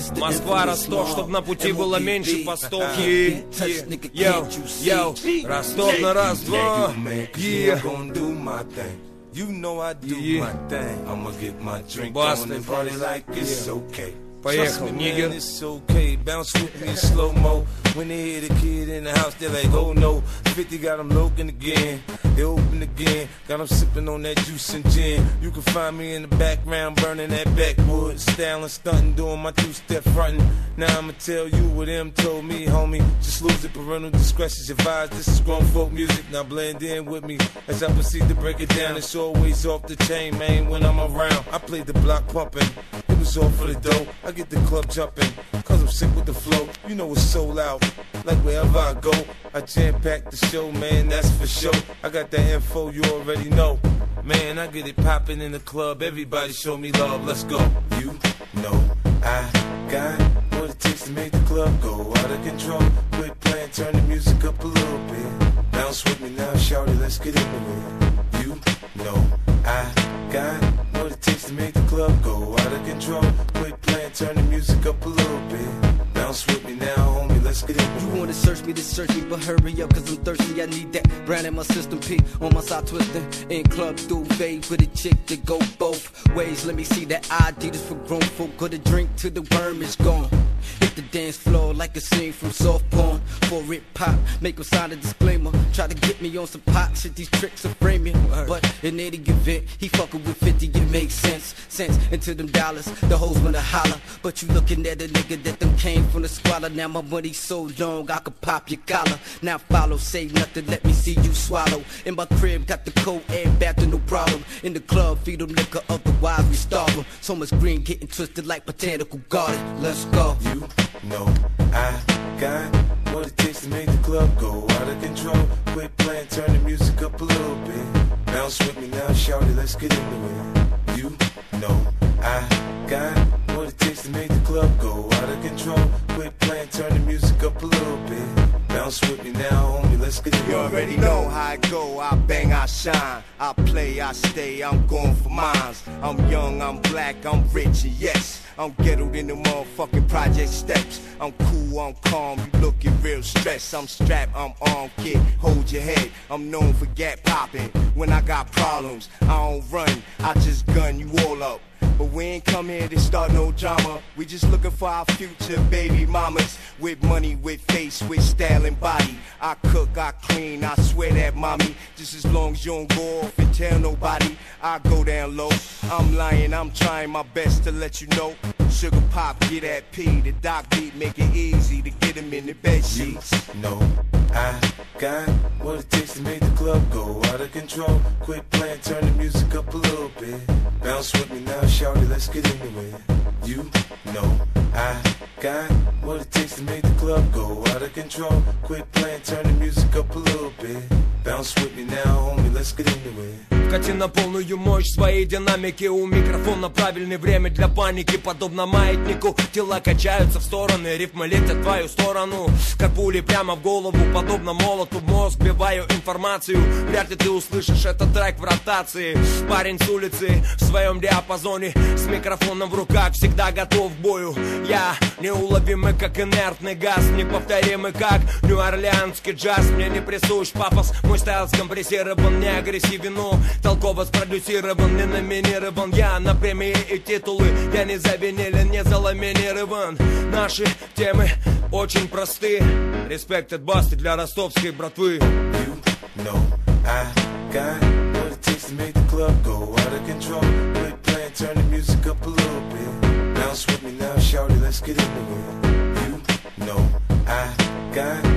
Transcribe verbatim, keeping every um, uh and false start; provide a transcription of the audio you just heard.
Москва, Ростов, чтоб на пути было меньше постов. Йоу, йоу, Ростов на раз-два. You know I do yeah. my thing. I'ma get my drink on and party like it's yeah. okay. Поехал, нигер. It's okay. Bounce with me in slow-mo. When they hear the kid in the house, they're like, oh no. fifty got them loking again. They open again. Got them sipping on that juice and gin. You can find me in the background burning that backwood. Styling, stunting, doing my two-step fronting. Now I'ma tell you what them told me, homie. Just lose it, parental discretion's advised. This is grown folk music. Now blend in with me as I proceed to break it down. It's always off the chain, man, when I'm around. I played the block pumping. It was all for the dough. I get the club jumping, cause I'm sick with the flow. You know it's sold out, like wherever I go. I jam-pack the show, man, that's for sure. I got that info, you already know. Man, I get it popping in the club. Everybody show me love, let's go. You know I got what it takes to make the club go out of control. Quit playing, turn the music up a little bit. Bounce with me now, shout it, let's get into it. You know I got what it takes to make the club go out of control. Quit playing, turn the music up a little bit. Bounce with me now, homie, let's get into it. You wanna search me, to search me, but hurry up, cause I'm thirsty. I need that brand in my system, P on my side twisting. In club duvet with a chick that go both ways. Let me see that I D, this for grown folk. Got a drink till the worm is gone. Hit the dance floor like a scene from soft porn. For it pop, make them sign a disclaimer. Try to get me on some pop shit, these tricks are framing. But in any event, he fucking with fifty, it makes sense. Sense into them dollars, the hoes wanna holler. But you looking at a nigga that them came from the squalor. Now my money's so long, I could pop your collar. Now follow, say nothing, let me see you swallow. In my crib, got the cold air bathroom, no problem. In the club, feed them liquor, otherwise we starve them. So much green getting twisted like botanical garden. Let's go. You know I got what it takes to make the club go out of control. Quit playing, turn the music up a little bit. Bounce with me now, shout it, let's get into it. You know I got what it takes to make the club go out of control. Quit playing, turn the music up a little bit. Bounce with me now, homie, let's get into it. You already know how I go, I bang, I shine. I play, I stay, I'm going for mines. I'm young, I'm black, I'm rich, and yes, I'm ghettoed in the motherfucking project steps. I'm cool, I'm calm, you looking real stressed. I'm strapped, I'm armed, kid, hold your head. I'm known for gap popping. When I got problems, I don't run, I just gun you all up. But we ain't come here to start no drama. We just looking for our future baby mamas. With money, with face, with style and body. I cook, I clean, I swear that mommy. Just as long as you don't go off and tell nobody, I go down low. I'm lying, I'm trying my best to let you know. Sugar pop, get that P. The doc beat, make it easy to get him in the bed sheets. You know I got what it takes to make the club go out of control. Quit playing, turn the music up a little bit. Bounce with me now, shout it, let's get into it. You know I got what it takes to make the club go out of control. Quit playing, turn the music up a little bit. Bounce with me now, homie, let's get into it. Кати на полную мощь своей динамики. У микрофона правильное время для паники. Подобно маятнику тела качаются в стороны. Рифмы летят в твою сторону, как пули прямо в голову. Подобно молоту в мозг вбиваю информацию. Вряд ли ты услышишь этот трек в ротации. Парень с улицы в своем диапазоне, с микрофоном в руках, всегда готов к бою. Я неуловимый, как инертный газ, неповторимый, как нью-орлеанский джаз. Мне не присущ пафос, мой стайл скомпрессирован, не агрессивен, но толково спродюсирован, не номинирован. Я на премии и титулы, я не завинилен, не заламинирован. Наши темы очень просты. Респект от Басты для ростовской братвы. You know I got what it takes to make the club go out of control. Quit playing, turn the music up a little bit. Bounce with me now, shout it, let's get into it. You know I got